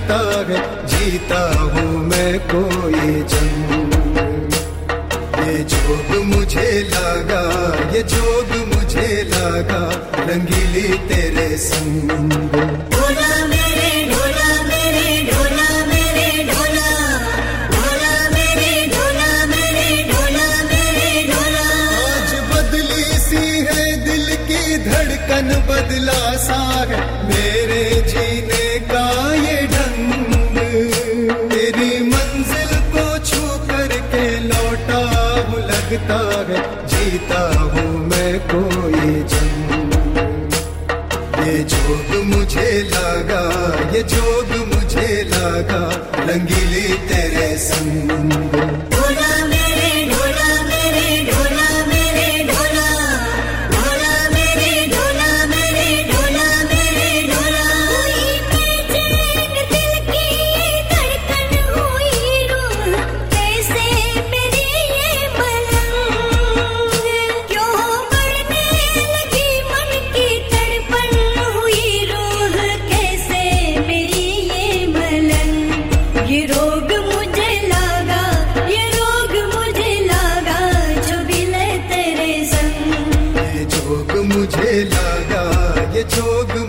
लगता है, जीता हूँ मैं कोई जंग। ये जोग मुझे लगा, ये जोग मुझे लगा, रंगीली तेरे संग। ढोला मेरे ढोला मेरे ढोला मेरे ढोला, ढोला मेरे ढोला मेरे ढोला मेरे ढोला। आज बदली सी है दिल की धड़कन, बदला सा है मेरे जीने का ये ढंग। तेरी मंजिल को छू करके लौटा हूँ, लगता है जीता हूँ मैं कोई जंग। ये जोग मुझे लगा, ये जोग मुझे लगा, रंगीली तेरे संग। ढोला मेरे ढोला मेरे ढोला मेरे ढोला, ढोला मेरे ढोला मेरे ढोला मेरे ढोला। हुई बेचैन दिल की ये धड़कन, हुई रूह कैसे मेरी ये मलंग। क्यों बढ़ने लगी मन की तड़पन, हुई रूह कैसे मेरी ये मलंग। ये रोग मुझे लगा, ये रोग मुझे लगा, जो भी ले तेरे संग। ये जोग मुझे लगा, ये जोग